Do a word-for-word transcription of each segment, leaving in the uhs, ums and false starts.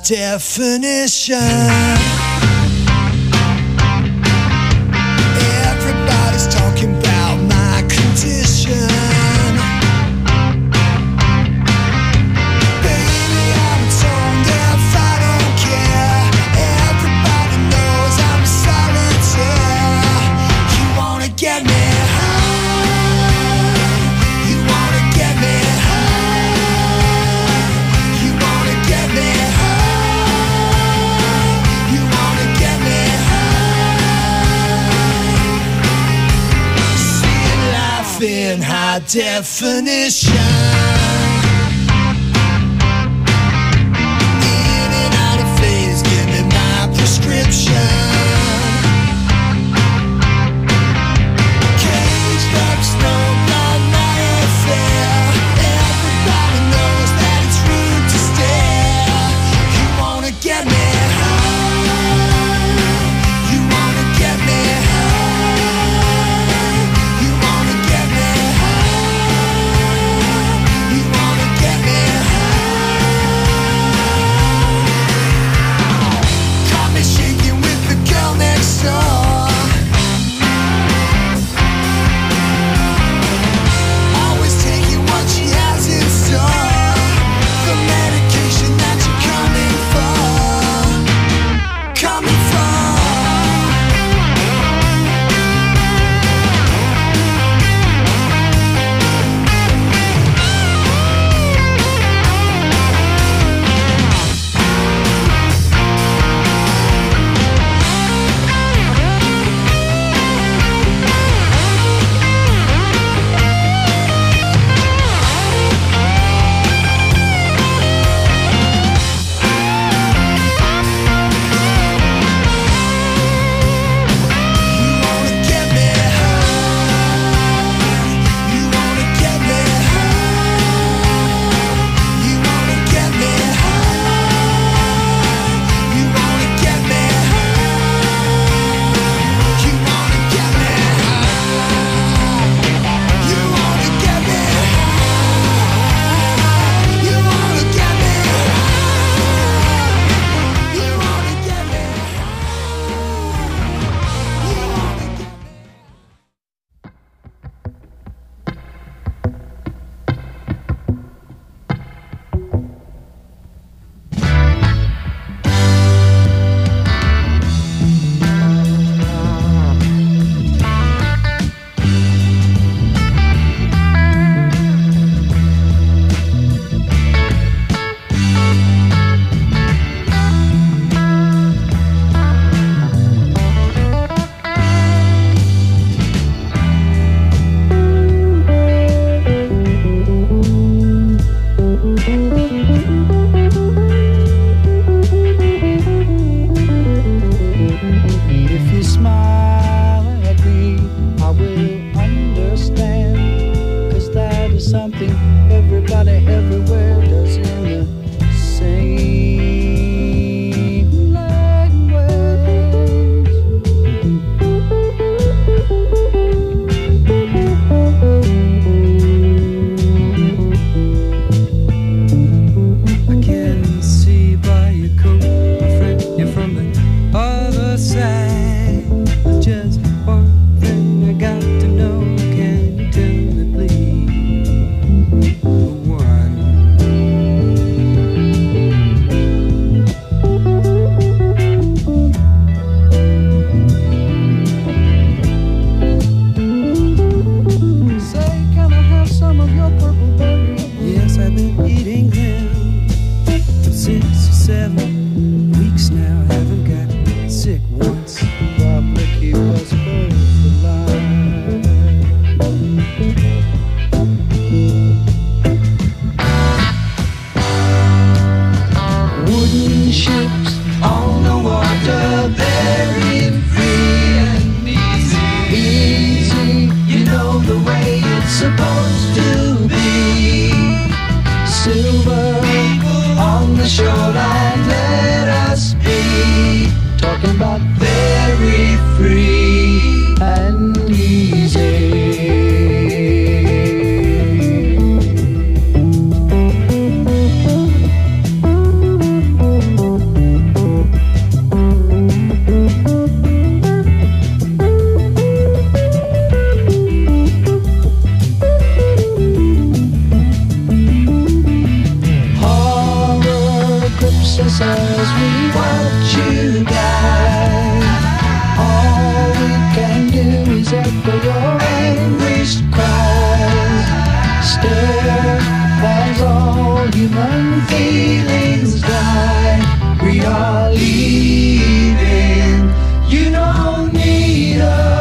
definition. Everybody's talking about my condition. Baby, I'm tone deaf, I don't care. Everybody knows I'm solitaire. You wanna get me high? You wanna get me high? You wanna get me high? You wanna get me high? Seeing life in high definition. In and out of phase, give me my prescription. Caged up, smoke on my affair. Everybody knows that it's rude to stare. You wanna get me high? You wanna get me high? You wanna get me high? You echo your anguished cries. Stare as all human feelings die. We are leaving, you don't need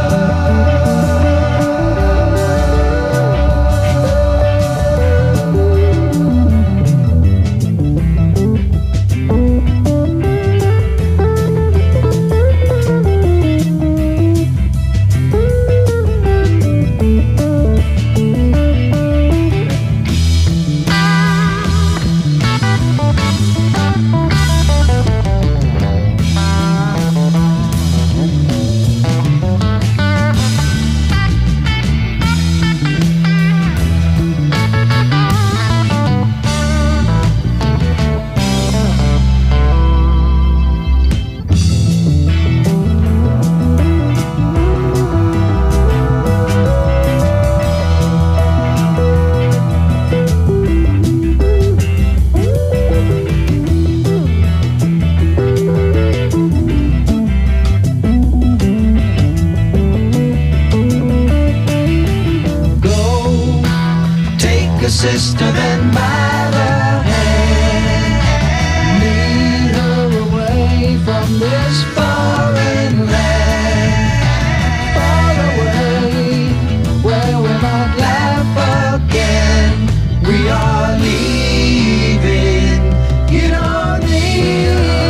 sister, then by the hand, lead her away from this foreign land, far away, where we might laugh again. We are leaving, you don't need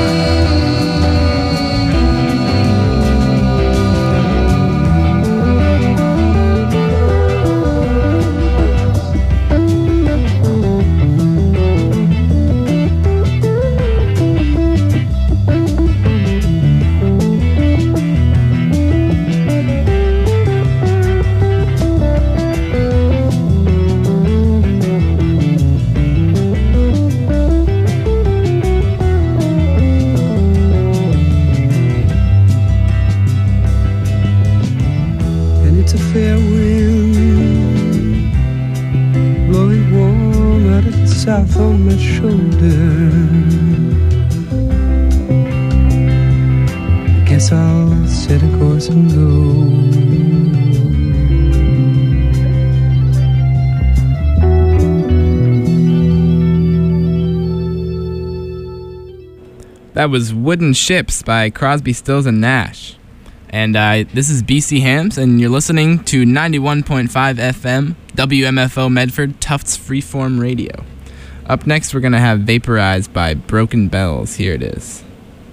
south on my shoulder. Guess I'll set a course and go. That was Wooden Ships by Crosby, Stills and Nash. And uh, this is B C Hams, and you're listening to ninety-one point five F M, W M F O Medford, Tufts Freeform Radio. Up next, we're going to have Vaporized by Broken Bells. Here it is.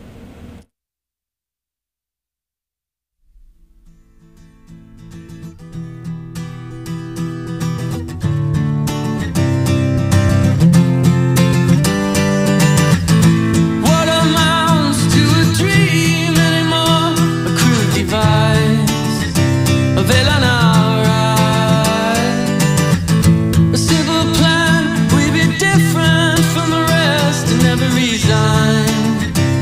What amounts to a dream anymore? A crude device, a villain outright, a simple plan. We be different from the rest and never resign.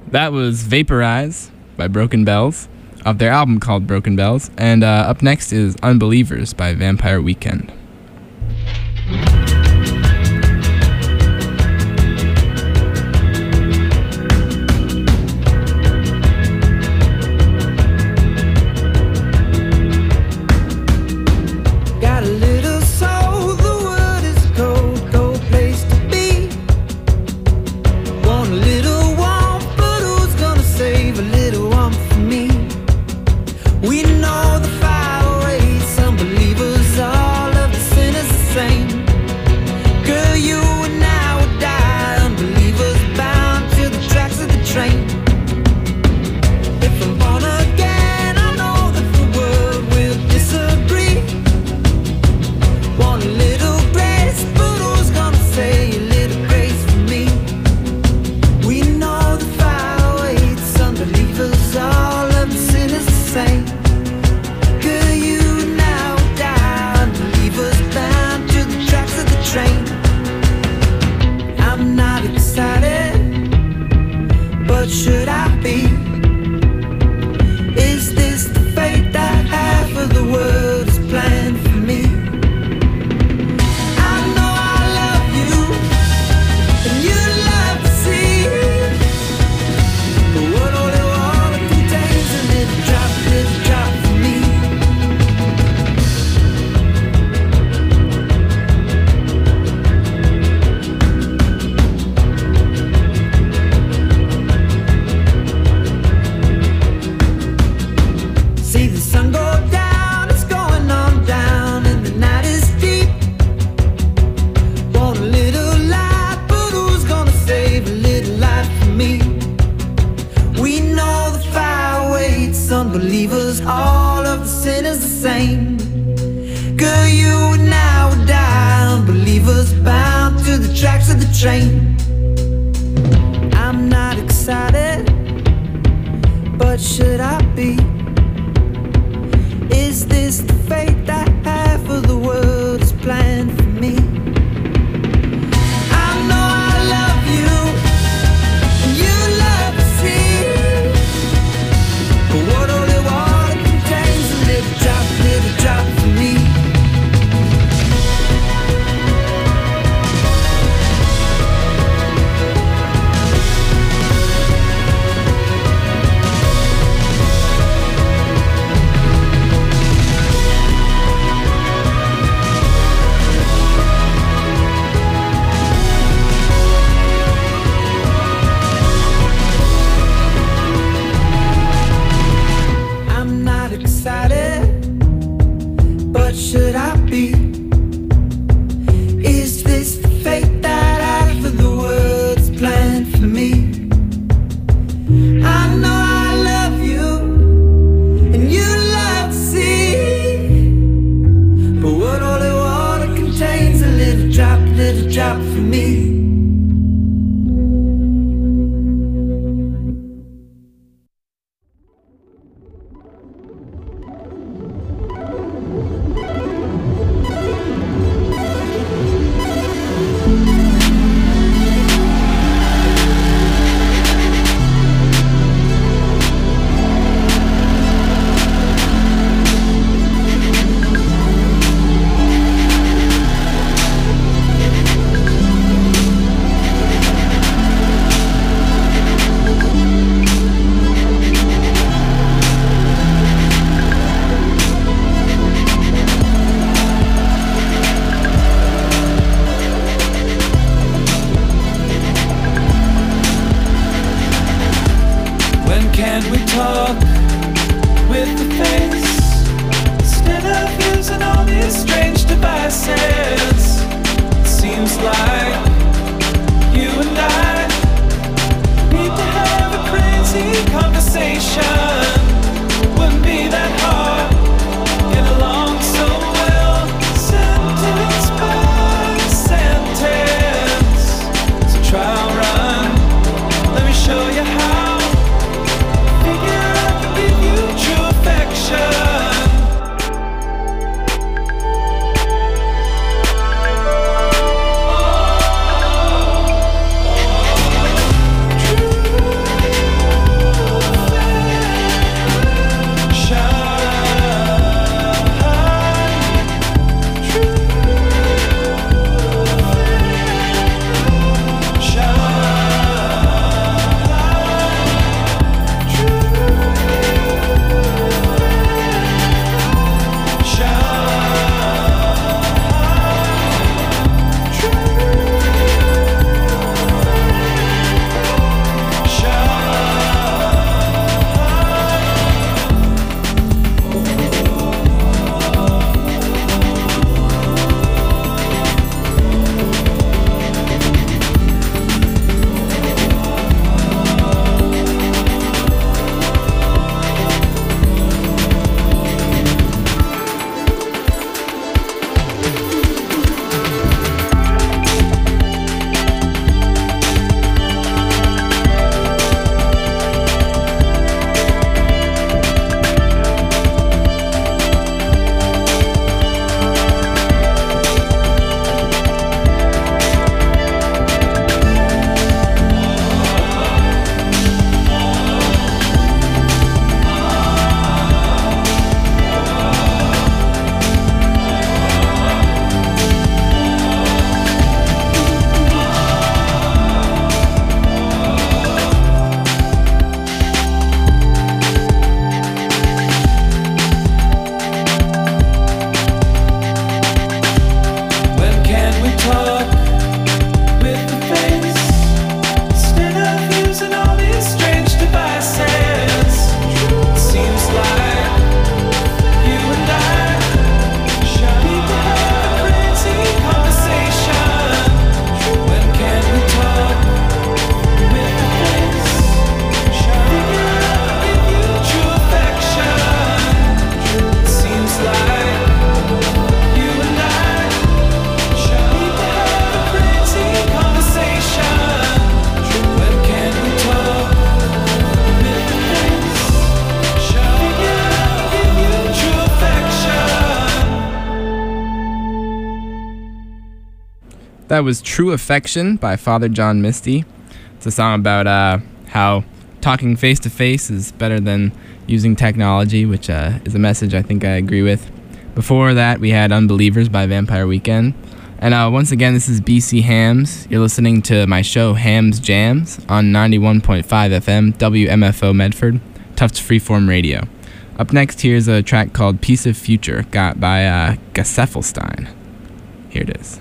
That was Vaporize by Broken Bells, off their album called Broken Bells. And uh, up next is Unbelievers by Vampire Weekend. Got a little soul, the world is a cold, cold place to be. Want a little warmth, but who's gonna save a little warmth for me? We know the fire waits, unbelievers, all of the sinners the same. Girl, you and I would die, unbelievers bound to the tracks of the train. If I'm born again, I know that the world will disagree. Want a little grace, but who's gonna say a little grace for me? We know the fire waits, unbelievers, all of the sinners the same. Girl, you and I will die, unbelievers bound to the tracks of the train. I'm not excited, but should I be? Is this the fate that half of the world is planned for me? I know I love you, and you love to see. But what only water contains a little drop, little drop for me. See the sun go down, it's going on down, and the night is deep. Want a little light, but who's gonna save a little light for me? We know the fire waits, unbelievers, all of the sinners the same. Girl, you and I will die, unbelievers bound to the tracks of the train. I'm not excited, but should I be? Is this the fate that half of the world is planned for me? I know I love you, and you love to see. But what only water contains a little drop, little drop for me. I'm not excited, but should I be? Is this the fate that half of the world's planned for me? I know I love you, and you love to see. But what only water contains a little drop, little drop for me. When can we talk with the face instead of using all these strange devices? It seems like you and I need to have a crazy conversation. Wouldn't be that hard, get along so well, sentence by sentence. So trial run, let me show you how. Figure I can give you true affection. True That was True Affection by Father John Misty. It's a song about uh, how talking face-to-face is better than using technology, which uh, is a message I think I agree with. Before that, we had Unbelievers by Vampire Weekend. And uh, once again, this is B C Hams. You're listening to my show, Hams Jams, on ninety-one point five F M, W M F O Medford, Tufts Freeform Radio. Up next, here's a track called Piece of Future, got by uh, Gesaffelstein. Here it is.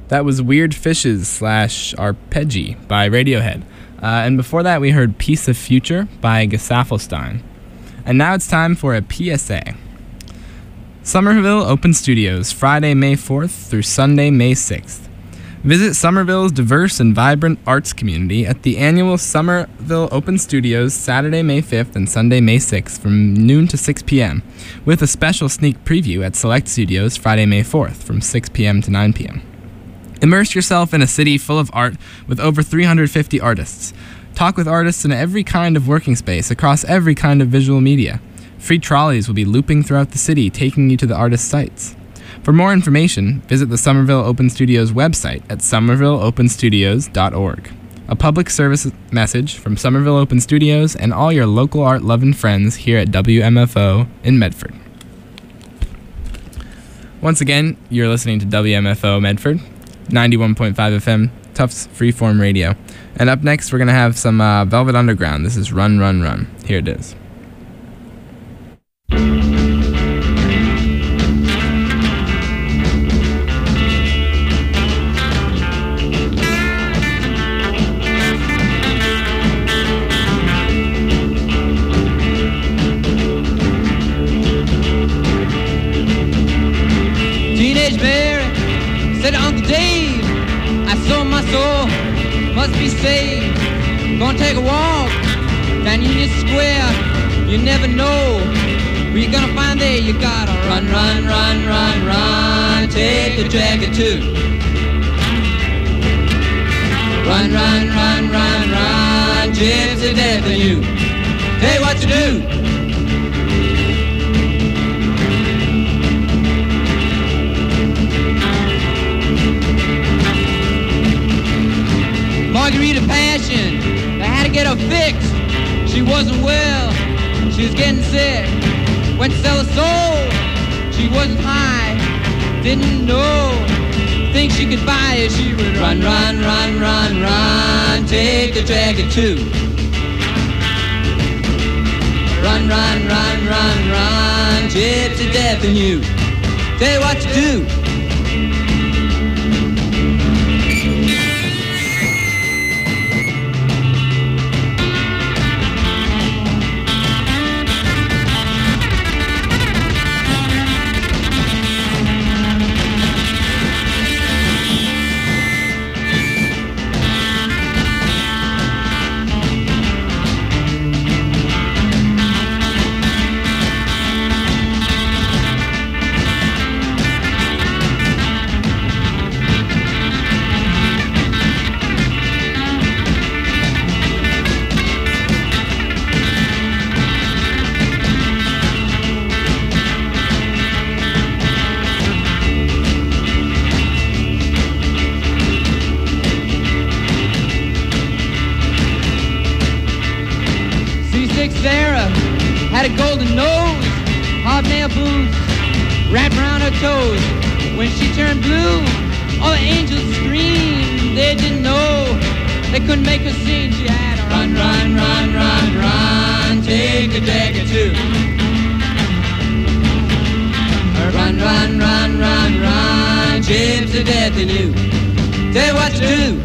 That was Weird Fishes slash Arpeggi by Radiohead. Uh, and before that, we heard Piece of Future by Gesaffelstein. And now it's time for a P S A. Somerville Open Studios, Friday, May fourth through Sunday, May sixth. Visit Somerville's diverse and vibrant arts community at the annual Somerville Open Studios Saturday, May fifth and Sunday, May sixth from noon to six p.m. with a special sneak preview at Select Studios Friday, May fourth from six p.m. to nine p.m. Immerse yourself in a city full of art with over three hundred fifty artists. Talk with artists in every kind of working space across every kind of visual media. Free trolleys will be looping throughout the city, taking you to the artists' sites. For more information, visit the Somerville Open Studios website at somerville open studios dot org. A public service message from Somerville Open Studios and all your local art-loving friends here at W M F O in Medford. Once again, you're listening to W M F O Medford, ninety-one point five F M, Tufts Freeform Radio. And up next, we're going to have some uh, Velvet Underground. This is Run, Run, Run. Here it is. Teenage Mary said to Uncle Dave, I sold my soul, must be saved. Gonna take a walk down Union Square. You never know where you're gonna find there. You gotta run, run, run, run, run. Take a jacket too. Run, run, run, run, run. Gypsy death in you. Tell you what to do. Margarita Passion, they had to get her fixed. She wasn't well, she was getting sick. Went to sell her soul, she wasn't high. Didn't know things she could buy if she would run, run, run, run, run. Take a jacket too. Run, run, run, run, run. Gypsy death in you. Tell you what to do. Sarah had a golden nose, hobnail boots wrapped around her toes. When she turned blue, all the angels screamed. They didn't know, they couldn't make her sing. She had to run, run, run, run, run. Take a jacket too. Run, run, run, run, run. Gypsy death in you. Tell you what to do.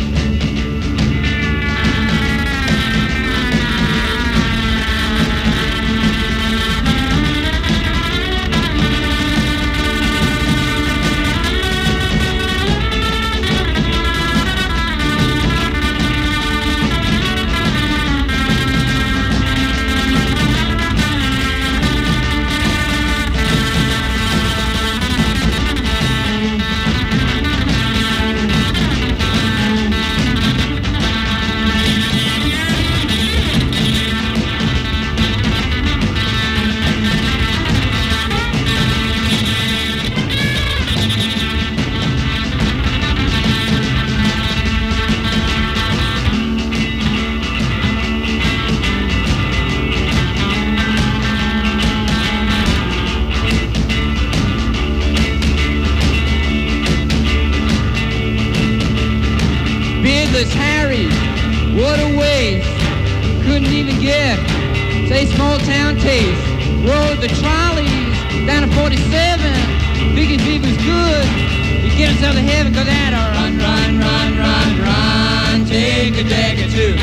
Harry, what a waste. Couldn't even get, say, small town taste. Rode the trolleys down to forty-seven. Biggie Big was good. He get himself to heaven, cause that run, run, run, run, run, take a dagger too.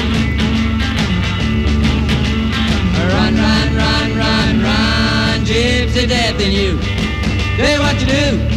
Run, run, run, run, run, gypsy death in you. Say what you do.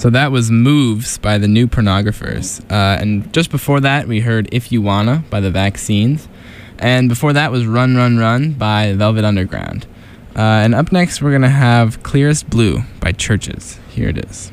So that was Moves by the New Pornographers. Uh, and just before that, we heard If You Wanna by the Vaccines. And before that was Run, Run, Run by Velvet Underground. Uh, and up next, we're going to have Clearest Blue by Churches. Here it is.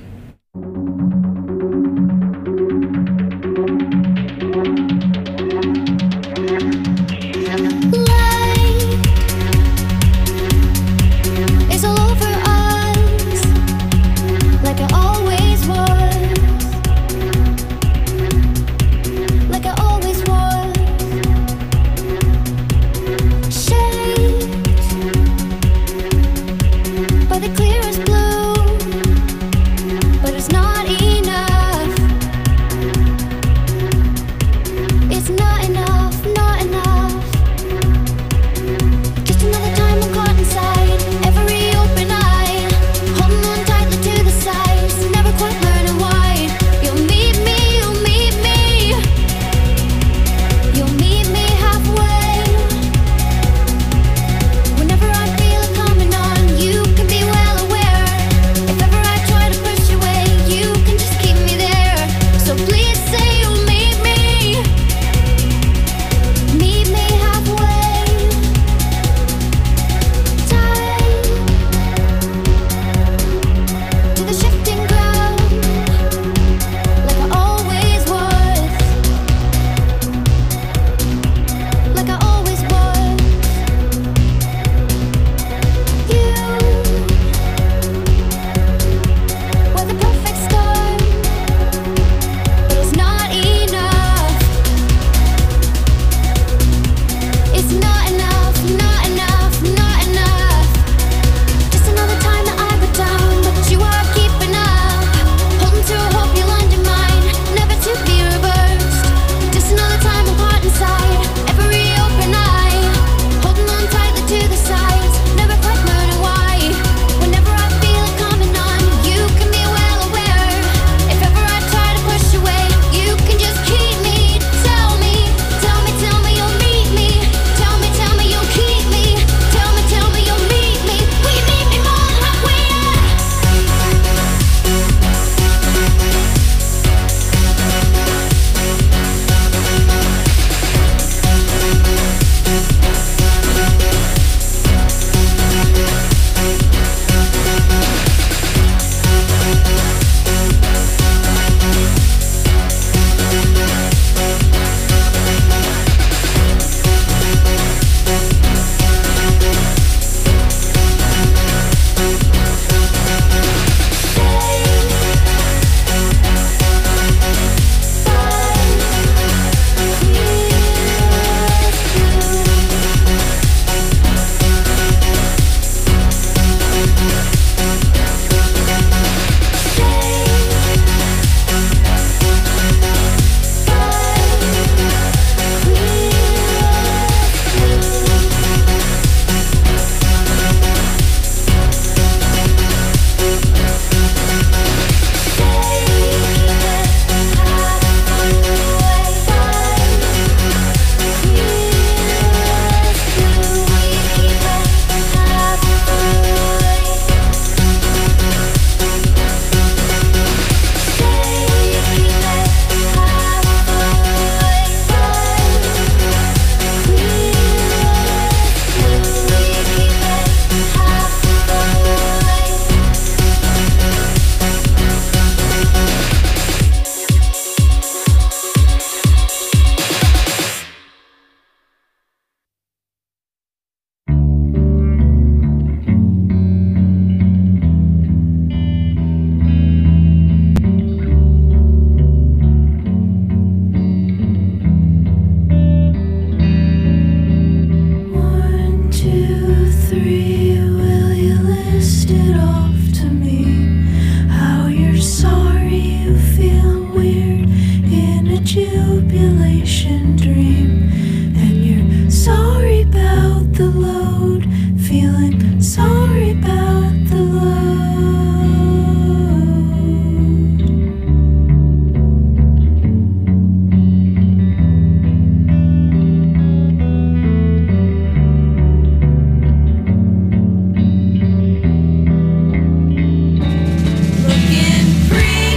Looking pretty.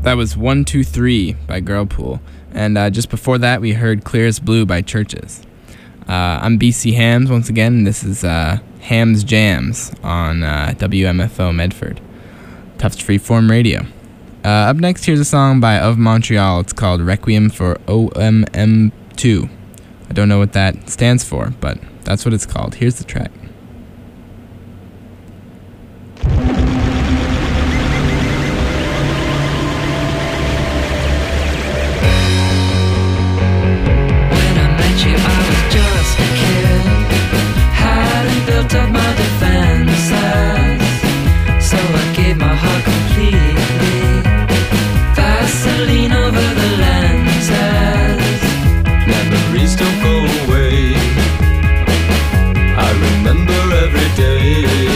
That was one two three by Girlpool. And uh, just before that, we heard Clear as Blue by Churches. Uh, I'm B C Hams once again, and this is uh, Hams Jams on uh, W M F O Medford, Tufts Freeform Radio. Uh, up next, here's a song by Of Montreal. It's called Requiem for O M M two. I don't know what that stands for, but that's what it's called. Here's the track. Built up my defenses, so I gave my heart completely. Vaseline over the lenses. Memories don't go away. I remember every day.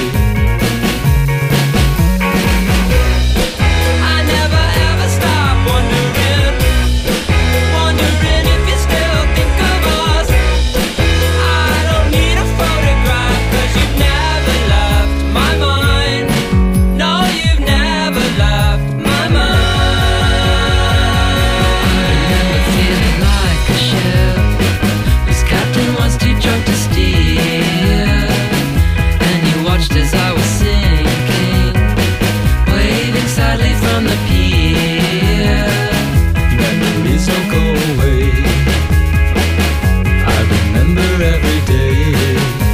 I never ever stop wondering, wondering if you still think of us. I don't need a photograph. You've never left my mind. No, you've never left my mind. I remember feeling like a ship whose captain was too drunk to steer, and you watched as I was sinking, waving sadly from the pier. Memories don't go away. I remember every day.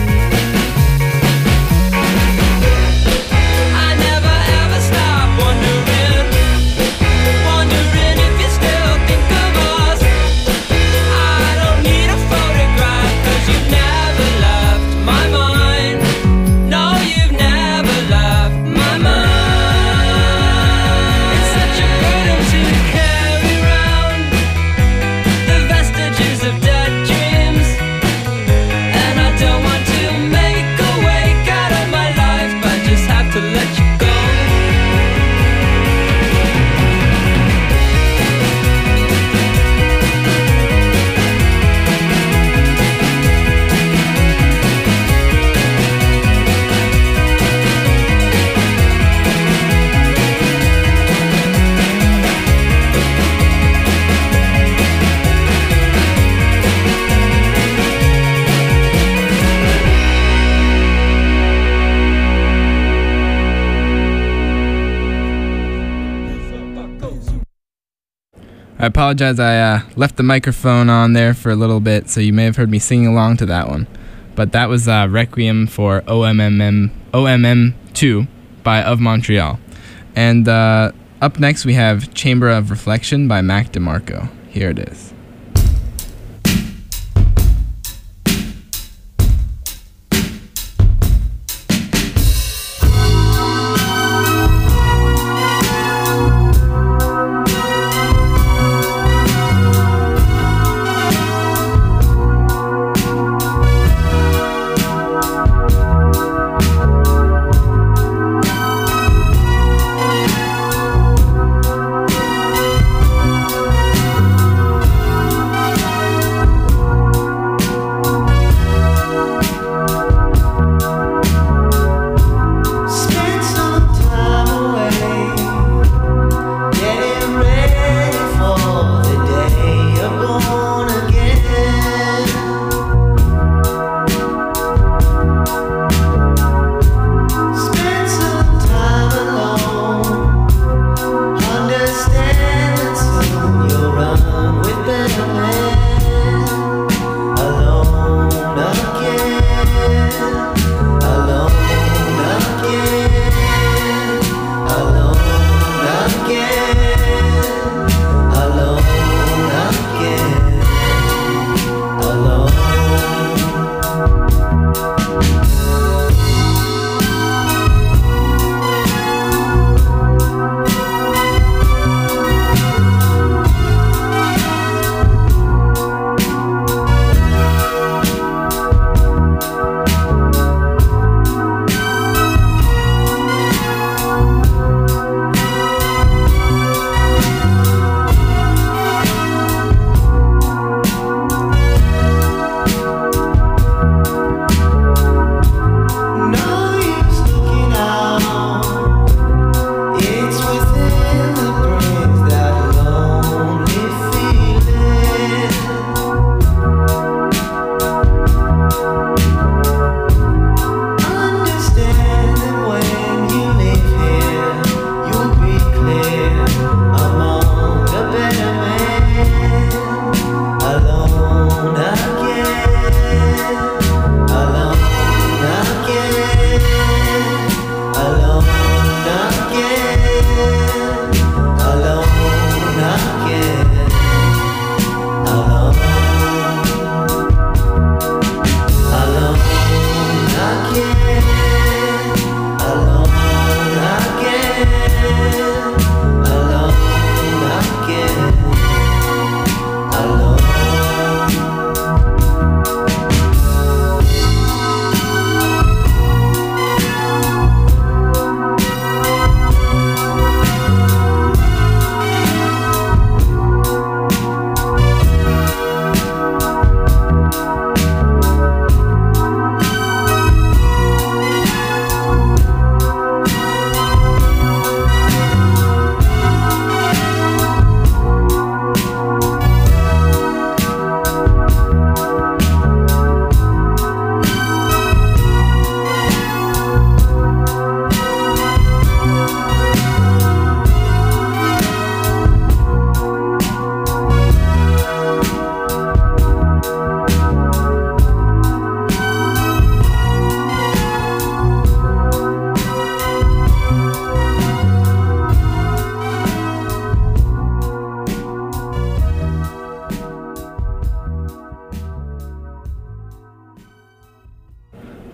I apologize, I uh, left the microphone on there for a little bit, so you may have heard me singing along to that one. But that was uh, Requiem for O M M two by Of Montreal. And uh, up next we have Chamber of Reflection by Mac DeMarco. Here it is.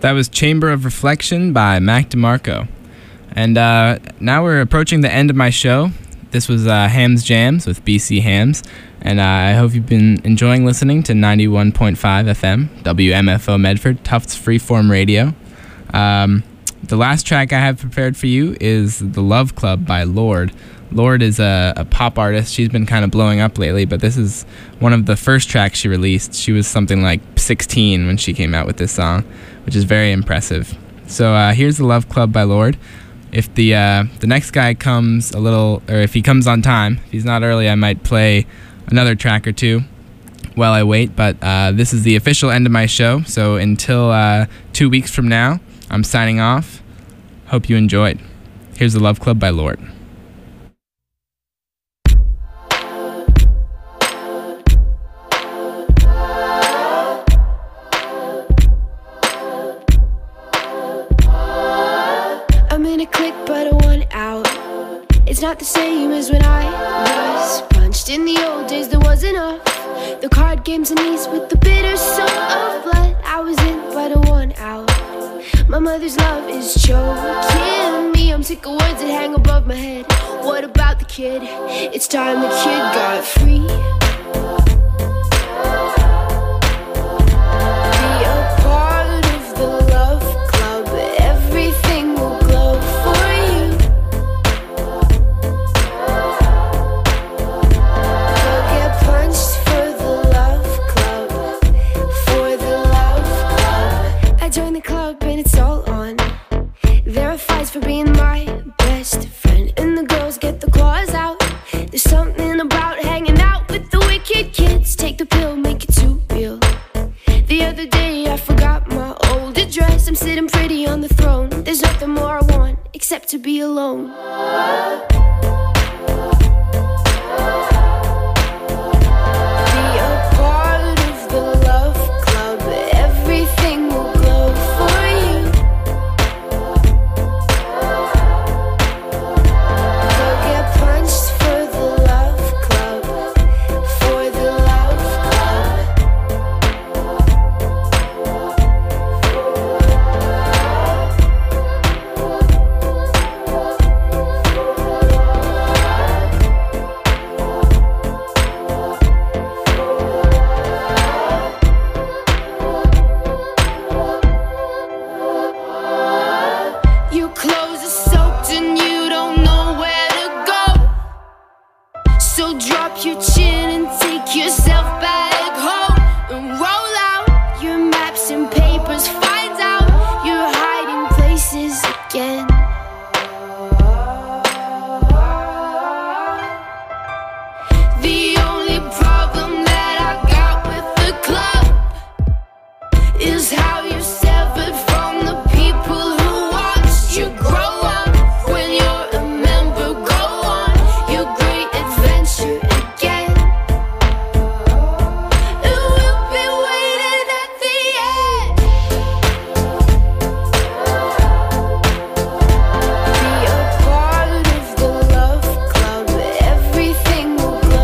That was Chamber of Reflection by Mac DeMarco. And uh, now we're approaching the end of my show. This was uh, Hams Jams with B C Hams. And uh, I hope you've been enjoying listening to ninety-one point five F M, W M F O Medford, Tufts Freeform Radio. Um, the last track I have prepared for you is The Love Club by Lorde. Lorde is a, a pop artist. She's been kind of blowing up lately, but this is one of the first tracks she released. She was something like sixteen when she came out with this song, which is very impressive. So uh, here's The Love Club by Lorde. If the uh, the next guy comes a little, or if he comes on time, if he's not early, I might play another track or two while I wait. But uh, this is the official end of my show. So until uh, two weeks from now, I'm signing off. Hope you enjoyed. Here's The Love Club by Lorde. Not the same as when I was punched. In the old days there was enough. The card games and these with the bitter soul of blood. I was in but a one out. My mother's love is choking me. I'm sick of words that hang above my head. What about the kid? It's time the kid got free. Be a part of the love club. Everything will glow for you. Join the club and it's all on. There are fights for being my best friend, and the girls get the claws out. There's something about hanging out with the wicked kids. Take the pill, make it too real. The other day I forgot my old address. I'm sitting pretty on the throne. There's nothing more I want except to be alone. Be a part of the love club. Everything will glow for you. Go get punched for the love club. For the love Your clothes are soaked and you don't know where to go. So drop your chin and take yourself back home and roll.